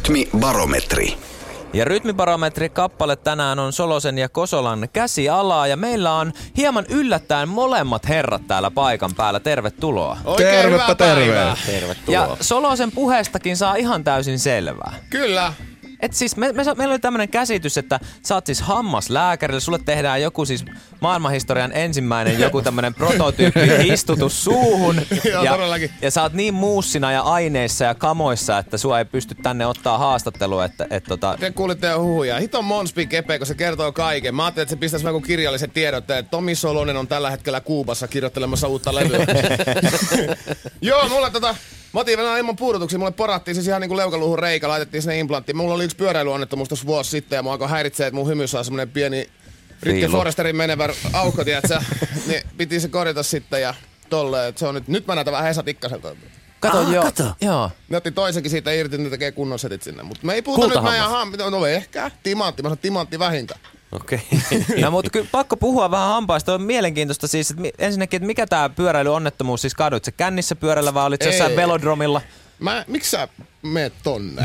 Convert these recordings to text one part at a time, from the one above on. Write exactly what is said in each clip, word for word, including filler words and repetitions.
Rytmibarometri. Ja Rytmibarometri-kappale tänään on Solosen ja Kosolan Käsialaa, ja meillä on hieman yllättäen molemmat herrat täällä paikan päällä. Tervetuloa. Oikein Tervepä terve. Tervetuloa. Ja Solosen puheestakin saa ihan täysin selvää. Kyllä. Et siis me, me, meillä oli tämmönen käsitys, että sä oot siis hammaslääkärillä, sulle tehdään joku siis maailmanhistorian ensimmäinen joku tämmönen prototyyppi istutus suuhun. Joo, ja, todellakin. ja sä oot niin muussina ja aineissa ja kamoissa, että sua ei pysty tänne ottaa haastattelua. Että, et tota... Te kuulitte jo huhuja. Hiton Monspi Kepe, kun se kertoo kaiken. Mä ajattelin, että se pistäisi joku kirjallisen tiedotteen, että Tomi Solonen on tällä hetkellä Kuubassa kirjoittelemassa uutta levyä. Joo, mulla tota... Mä otin vähän ilman puudutuksia, mulle porattiin siis ihan niinku leukaluuhun reikä, laitettiin sinne implantti. Mulla oli yksi pyöräilyonnettomuus tuossa vuosi sitten ja mua alkoi häiritsee, että mun hymyssä on semmonen pieni Rikke Forresterin menevä aukko, tiiätsä. Niin piti se korjata sitten ja tolleen, että se on nyt, nyt mä näytän vähän Hesa Tikkaselta. Kato, Aa, joo. kato. Joo. Ne otti toisenkin siitä irti, ne tekee kunnon setit sinne. Mutta me ei puhuta nyt meidän hampaa. No ehkä. Timantti. Mä sanon timantti vähintään. Okei. Okay. No, mutta kyllä pakko puhua vähän hampaista. On mielenkiintoista siis, että ensinnäkin, että mikä tää pyöräilyonnettomuus, siis kaduit sä kännissä pyörällä vai olit sä jossain velodromilla? Mä, miksi sä meet tonne?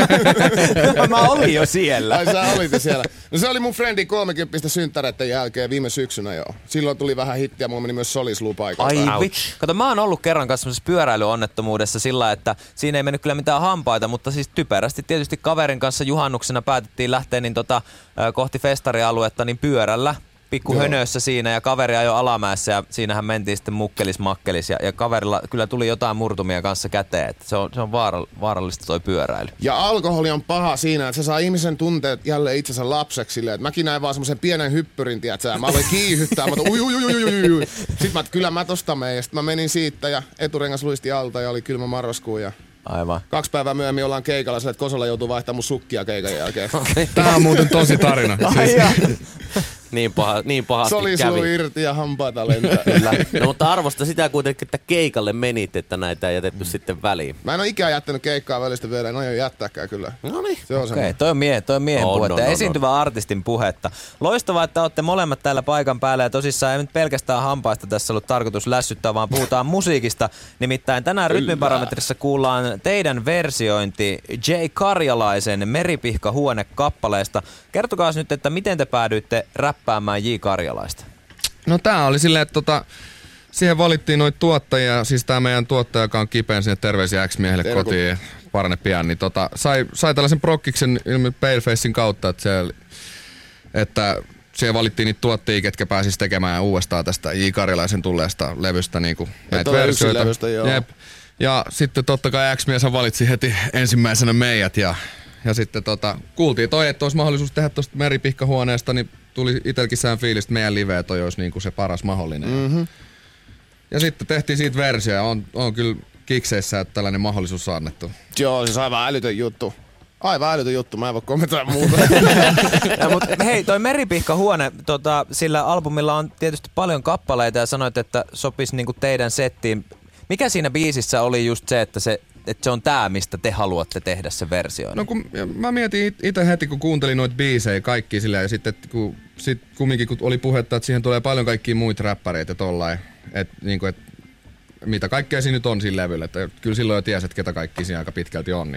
Mä olin jo siellä. Ai sä olit jo siellä. No se oli mun friendin kolmekymppistä synttäreiden jälkeen viime syksynä jo. Silloin tuli vähän hittiä, mulla meni myös solisluu paikalta. Ai vittu. Kato, mä oon ollut kerran kanssa semmoisessa pyöräilyonnettomuudessa sillä, että siinä ei mennyt kyllä mitään hampaita, mutta siis typerästi tietysti kaverin kanssa juhannuksena päätettiin lähteä niin tota, kohti festarialuetta niin pyörällä. Pikku hönössä siinä ja kaveri ajoi alamäessä ja siinähän mentiin sitten mukkelis makkelis ja, ja kaverilla kyllä tuli jotain murtumia kanssa käteen, että se on, se on vaara, vaarallista toi pyöräily. Ja alkoholi on paha siinä, että se saa ihmisen tunteet jälleen itsensä lapseksi silleen, että mäkin näin vaan semmoisen pienen hyppyrin, tiiätsä, mä aloin kiihyttää, mä oon ui, ui, ui, ui, ui, ui. Sitten mä, kyllä mä tosta meen ja sit mä menin siitä ja eturengas luisti alta ja oli kylmä marraskuu ja aivan. Kaksi päivää myöhemmin ollaan keikalla sille, että Kosola joutuu vaihtamaan mun sukkia keikan jälkeen. Okay. Tää on muuten tosi tarina. Siis. Niin, paha, niin pahasti Solisluu kävi. irti ja hampaita lentää. No, mutta arvosta sitä kuitenkin, että keikalle menit, että näitä ei jätetty mm. sitten väliin. Mä en ole ikään jättänyt keikkaa välistä vielä, en aio jättääkään kyllä. No niin. Se on Okei, okay, toi on, mie- toi on miehen oh, puhetta, no, no, esiintyvä no. artistin puhetta. Loistavaa, että olette molemmat täällä paikan päällä ja tosissaan ei nyt pelkästään hampaista tässä ollut tarkoitus lässyttää, vaan puhutaan musiikista. Nimittäin tänään Rytmibarometrissa kuullaan teidän versiointi J. Karjalaisen Meripihka-huone-kappaleesta. Kertokaa nyt, että miten te päädyitte räppäämään J. Karjalaista? No tää oli silleen, että tota, siihen valittiin noita tuottajia, siis tää meidän tuottaja, joka on kipeän sinne terveisiä X-miehelle Terku. kotiin, parane pian, niin tota, sai, sai tällaisen prokkiksen ilmi Palefacein kautta, että, siellä, että siihen valittiin niitä tuottajia, ketkä pääsis tekemään uudestaan tästä J. Karjalaisen tulleesta levystä niinku näitä versioita. Levystä, joo. Jep. Ja sitten totta kai X-mies valitsi heti ensimmäisenä meidät ja, ja sitten tota, kuultiin toi, että olisi mahdollisuus tehdä tuosta Meripihkahuoneesta, niin tuli itselläkin sään fiilis, että meidän live toi olisi niinku se paras mahdollinen. Mm-hmm. Ja sitten tehtiin siitä versio ja on, on kyllä kikseissä, että tällainen mahdollisuus on annettu. Joo, siis aivan älytön juttu. Aivan älytön juttu, mä en voi kommentoida muuta. Ja, mut, hei, toi Meripihkahuone, tota, sillä albumilla on tietysti paljon kappaleita ja sanoit, että sopisi niinku teidän settiin. Mikä siinä biisissä oli just se, että se, että se on tää, mistä te haluatte tehdä se versio? No kun mä mietin itse heti, kun kuuntelin noita biisejä kaikki silleen, ja sitten kun, sit kumminkin kun oli puhetta, että siihen tulee paljon kaikkia muita räppäreitä tollain, että niinku, et, mitä kaikkea siinä nyt on siinä levyllä, että kyllä silloin jo tiesi, että ketä kaikki siinä aika pitkälti on. Niin.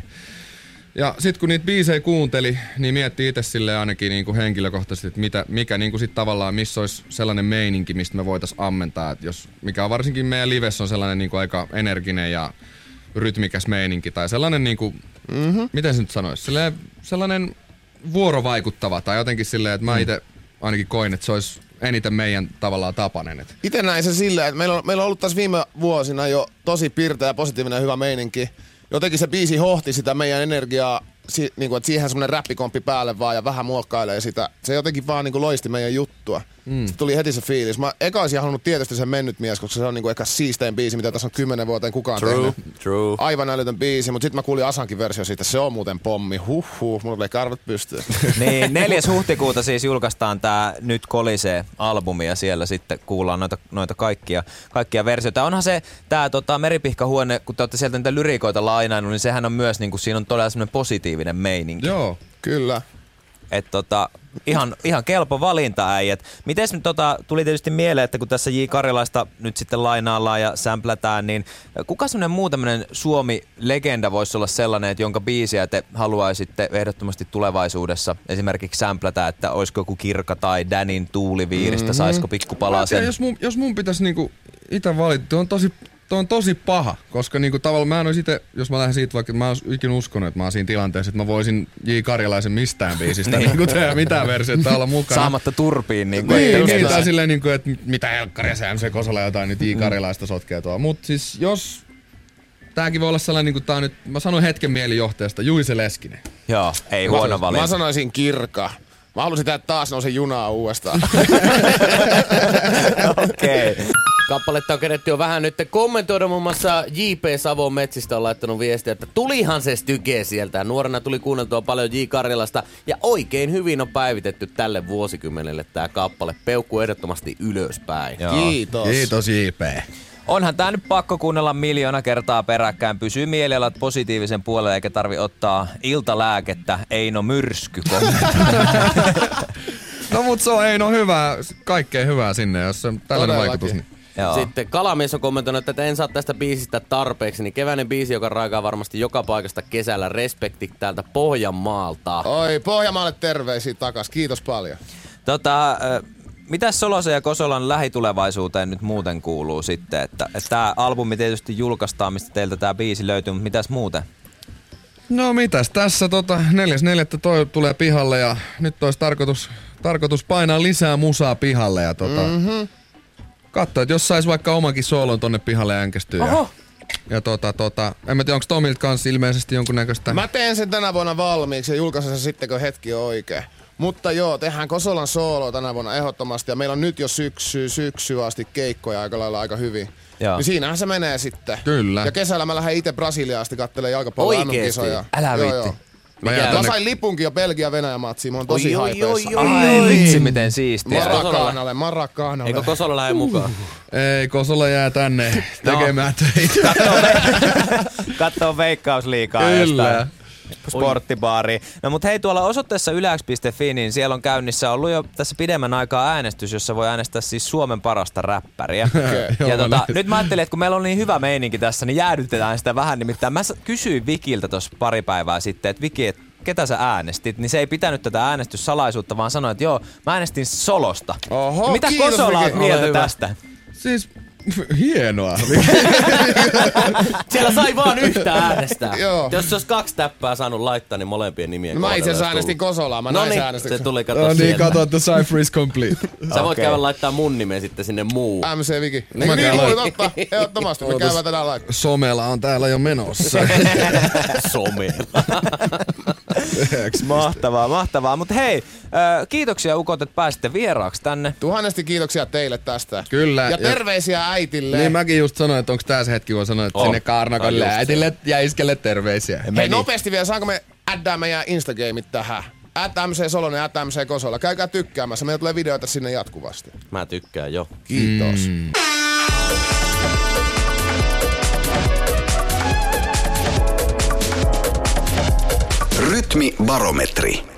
Ja sit kun niitä biisejä kuunteli, niin mietti itse silleen ainakin niinku henkilökohtaisesti, että mitä, mikä niinku sit tavallaan, missä olisi sellainen meininki, mistä me voitais ammentaa, että jos, mikä on varsinkin meidän livessä on sellainen niinku aika energinen ja rytmikäs meininki tai sellainen niinku, mm-hmm. miten se nyt sanoisi, sellainen, sellainen vuorovaikuttava tai jotenkin silleen, että mä itse ainakin koin, että se olisi eniten meidän tavallaan tapainen. Et. Itse näin se silleen, että meillä on, meillä on ollut tässä viime vuosina jo tosi pirteä ja positiivinen ja hyvä meininki. Jotenkin se biisi hohti sitä meidän energiaa, si, niin kuin, että siihen semmoinen räppikomppi päälle vaan ja vähän muokkailee sitä. Se jotenkin vaan niin kuin loisti meidän juttua. Mm. Sitten tuli heti se fiilis. Mä eka olisin halunnut tietysti sen Mennyt mies, koska se on niin kuin ehkä siistein biisi, mitä tässä on kymmenen vuoteen kukaan True. tehnyt. True. Aivan älytön biisi, mutta sitten mä kuulin Asankin versio siitä. Se on muuten pommi. Huh huh, mulla tulee karvat pystyyn. Niin, neljäs huhtikuuta siis julkaistaan tää Nyt kolisee-albumi ja siellä sitten kuullaan noita, noita kaikkia, kaikkia versioita. Onhan se tää tota, Meripihkahuone, kun te olette sieltä niitä lyrikoita lainaillut, niin sehän on myös, niin kuin, siinä on todella semmoinen positiivinen meininki. Joo. Kyllä. Et tota, Ihan, ihan kelpo valinta äijät. Mites nyt tota, tuli tietysti mieleen, että kun tässä J. Karjalaista nyt sitten lainaillaan ja sämplätään, niin kuka semmoinen muu tämmöinen Suomi-legenda voisi olla sellainen, että jonka biisiä te haluaisitte ehdottomasti tulevaisuudessa esimerkiksi sämplätä, että olisiko joku Kirka tai Danin Tuuliviiristä, mm-hmm. saisiko pikkupalaa sen? Jos mun, jos mun pitäisi niinku ite valita, on tosi Tuo on tosi paha, koska niinku tavallaan mä en olisi ite, jos mä lähden siitä vaikka, mä en ikinä uskonut, että mä oon siinä tilanteessa, että mä voisin J. Karjalaisen mistään biisistä niin. niinku tehdä mitään versiota olla mukana. Saamatta turpiin. Niinku, niin, niin tai silleen niinku, että mitä helkkaria se M C Kosola jotain nyt J. Karjalaista sotkee tuolla. Mut siis jos, tääkin voi olla sellainen niinku tää on nyt, mä sanoin hetken mielijohteesta, Juise Leskinen. Joo, ei huono valinta. Mä sanoisin Kirka. Mä halusin tehdä taas nousen junaa uudestaan. Okei. Okay. Kappaletta on keretty jo vähän nyt kommentoida, muun muassa J P Savon Metsistä on laittanut viestiä, että tulihan se styke sieltä. Nuorena tuli kuunneltua paljon J. Karjalasta ja oikein hyvin on päivitetty tälle vuosikymmenelle tää kappale. Peukku ehdottomasti ylöspäin. Joo. Kiitos. Kiitos J P. Onhan tää nyt pakko kuunnella miljoona kertaa peräkkäin. Pysyy mielialat positiivisen puolelle eikä tarvi ottaa iltalääkettä. Eino Myrsky. No mut se on Eino hyvää, kaikkea hyvää sinne, jos se on tällainen vaikutus. Niin. Joo. Sitten Kalamies on kommentoinut, että en saa tästä biisistä tarpeeksi, niin keväinen biisi, joka raikaa varmasti joka paikasta kesällä. Respekti täältä Pohjanmaalta. Oi, Pohjanmaalle terveisiä takas. Kiitos paljon. Tota, äh, mitäs Solosen ja Kosolan lähitulevaisuuteen nyt muuten kuuluu sitten? Että, että tää albumi tietysti julkaistaan, mistä teiltä tää biisi löytyy, mutta mitäs muuten? No mitäs, tässä tota neljäs neljättä toi tulee pihalle ja nyt olisi tarkoitus, tarkoitus painaa lisää musaa pihalle ja tota... Mm-hmm. Katso, että jos sais vaikka omankin soolon tonne pihalle änkestyä. Oho. Ja, ja tota, tota, en mä tiedä, onko Tomilta kanssa ilmeisesti jonkunnäköistä... Mä teen sen tänä vuonna valmiiksi ja julkaisen sen sitten, kun hetki on oikein. Mutta joo, tehdään Kosolan sooloa tänä vuonna ehdottomasti ja meillä on nyt jo syksy, syksy asti keikkoja aika lailla aika hyvin. Joo. Niin siinähän se menee sitten. Kyllä. Ja kesällä mä lähden itse Brasiliaan asti kattelemaan jalkapallon M M-kisoja. Älä viitti. Mä, mä sain lipunkin jo Belgia-Venäjä-matsiin, mä oon tosi haipeessa. Ai vitsi, miten siistiä. Marakaanalle, Marakaanalle. Eikö Kosola lähde mukaan? Ei, Kosola jää tänne tekemään töitä. Kattoo Veikkausliigaa jostain sporttibaariin. No mut hei, tuolla osoitteessa yläks piste fi, niin siellä on käynnissä ollut jo tässä pidemmän aikaa äänestys, jossa voi äänestää siis Suomen parasta räppäriä. Okay. Ja tota, nyt mä ajattelin, että kun meillä on niin hyvä meininki tässä, niin jäädytetään sitä vähän. Nimittäin mä kysyin Vikiltä tuossa pari päivää sitten, että Viki, et ketä sä äänestit, niin se ei pitänyt tätä äänestyssalaisuutta, vaan sanoi, että joo, mä äänestin Solosta. Oho, mitä kiitos, Kosola Viki. oot mieltä tästä? Siis hienoa. Siellä sai vaan yhtä äänestää. Joo. Jos se olisi kaksi täppää saanut laittaa, niin molempien nimien no, mä itse asiassa äänestin Kosolaa. Mä no näin niin, se tuli kato no sieltä. niin, kato, että cipher is complete. Sä voit käydä laittaa mun nimen sitten sinne muu. M C Viki. Niin, niin voi totta. Ehdottomasti. Me käydään tänään laittaa. Somela on täällä jo menossa. Somela. Mahtavaa, mahtavaa. Mutta hei, äh, kiitoksia ukot, että pääsitte vieraaksi tänne. Tuhannesti kiitoksia teille tästä. Kyllä. Ja terveisiä äitille. Niin mäkin just sanoin, että onko tää se hetki, kun sanoin, että on. Sinne Kaarnakolle äitille ja iskelle terveisiä. Hei, Meni. nopeasti vielä, saanko me addää meidän Instagramit tähän? At M C Solonen, at M C Kosola. Käykää tykkäämässä. Meillä tulee videoita sinne jatkuvasti. Mä tykkään jo. Kiitos. Mm. Rytmibarometri.